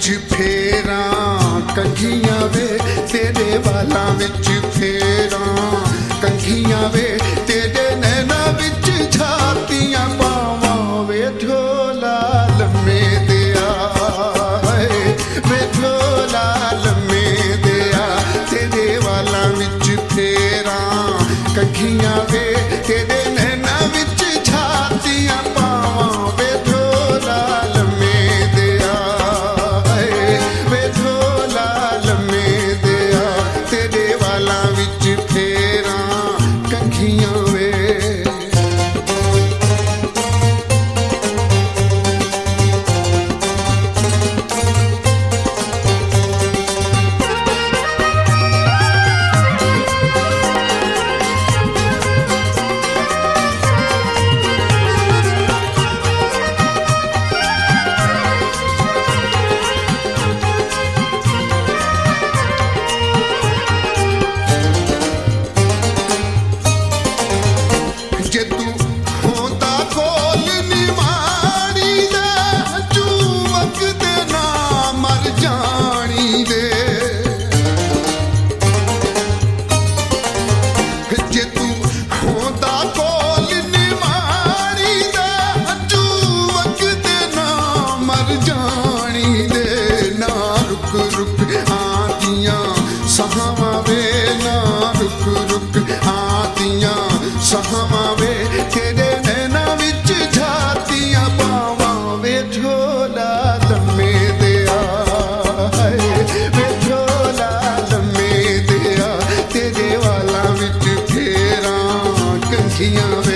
फेरां कंघियां वे तेरे वालां विच फेरां कंघियां वे तेरे नैना विच झातियां पावां वे ढोला लम्मे दिया वे ढोला लम्मे दिया तेरे वालां विच फेरां कंघियां वे तेरे नैना विच झातियां पावां वे ढोला लम्मे दिया वे ढोला लम्मे दिया तेरे वालां विच फेरां कंघियां वे जे तू होंदा कोल निमाणी दे जुवक दे ना मर जानी दे जे तू होंदा कोल निमाणी दे जुवक दे ना मर जानी दे ना रुक रुक आदियां सहावां वे ना रुक रुक आदियां सहावां वे तेरे नैना विच झातियां पावां वे ढोला लम्मे दिया वे ढोला लम्मे दिया तेरे वालां विच फेरां कंघियां वे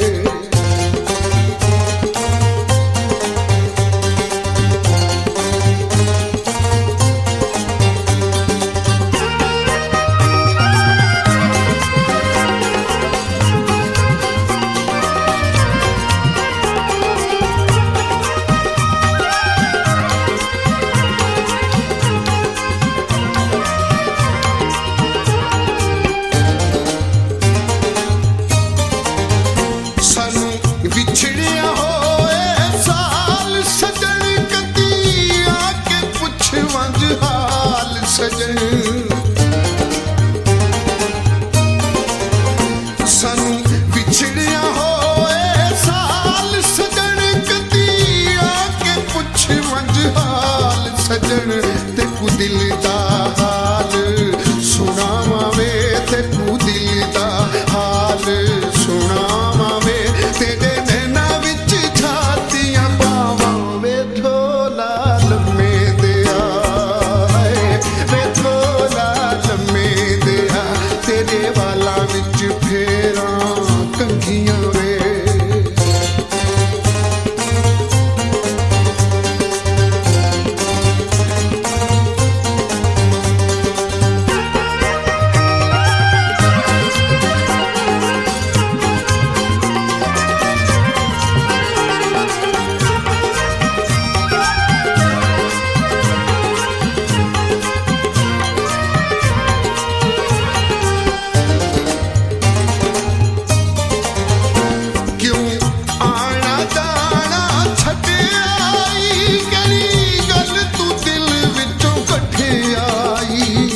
सानू विछड़िया होए साल सजन कदी आके पुछ वंज हाल सजन सानू विछड़िया होए साल सजन कदी आके पुछ वंज हाल सजन ते कु दिल दा हाल सुनावां वे ते कु दिल दा हाल सुनावां वे तेरे नैना विच झातियां पावां वे ढोला लम्मे दिया वे ढोला लम्मे दिया तेरे वालां विच फेरां कंघियां वे क्यों आना जाना छड्डे आई करी गल तू दिल विचों कट्ठे आई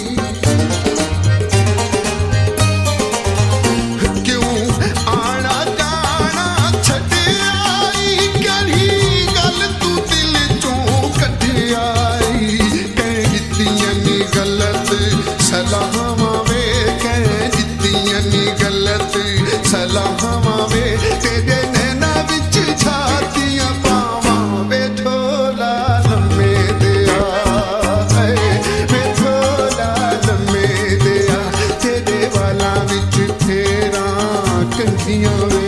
क्यों आना जाना छड्डे आई करी गल तू दिल चों कट्ठे आई कह दित्तियां नी गलत सलाहां वे कह दित्तियां नी गलत सलाहां वे तेरे नैना विच झातियां पावां वे ढोला लम्मे दिया वे ढोला लम्मे दिया तेरे वालां विच फेरां कंघियां वे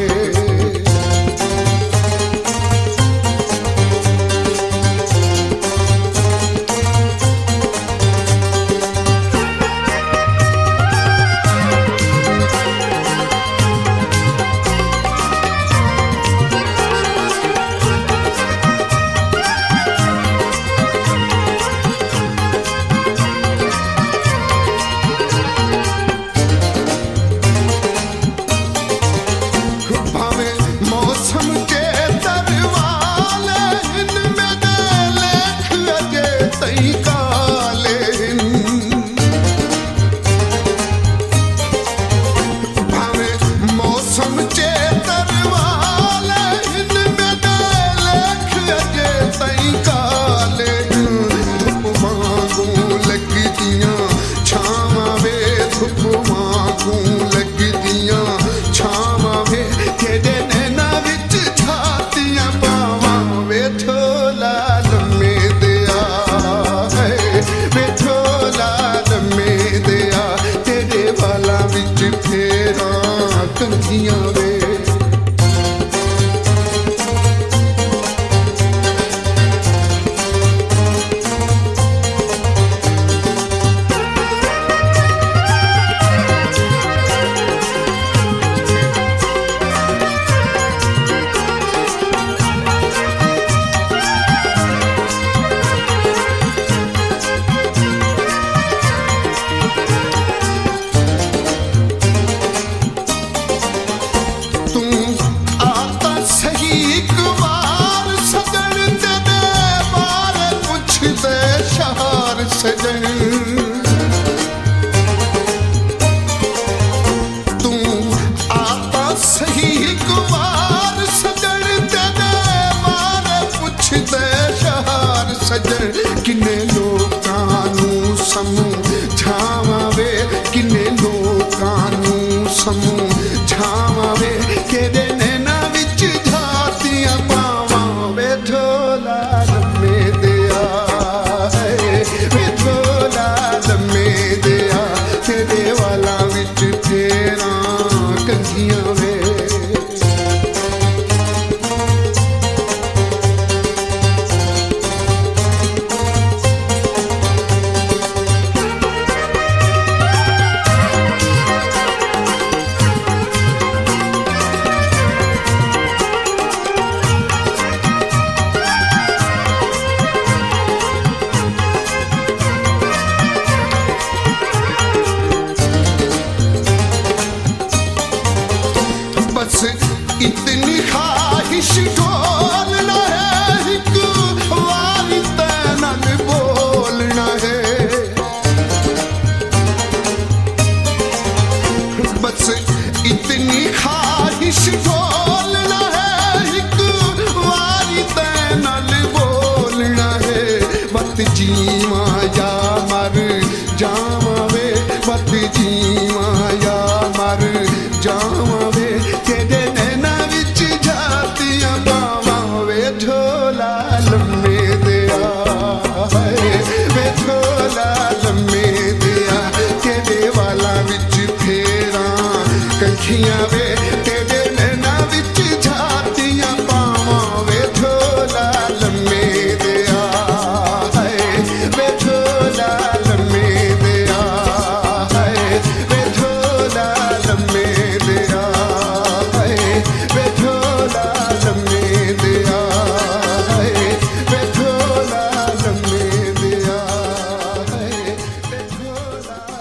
छावां वे किन्ने लोकां नूं समझावां वे केदे नैना विच झातियां पावां वे ढोला लम्मे दिया वे ढोला लम्मे दिया तेरे वाला विच फेरां कंघियां वे बस इतनी ख्वाहिश ढोलना है एक वारी तैनल बोलना है बस इतनी ख्वाहिश ढोलना है एक वारी तैनल बोलना है वक्त जीवा या मर जावा वे वक्त जीवा या मर जावा वे तेरे नैना विच झातियां पावां वे ढोला लम्मे दिया वे ढोला लम्मे दिया तेरे वाला विच फेरां कंघियां वे तेरे नैना विच झातियां पावां वे ढोला लम्मे दिया वे ढोला लम्मे दिया वे ढोला लम्मे दिया वे ढोला लम्मे दिया वे ढोला लम्मे दिया वे ढोला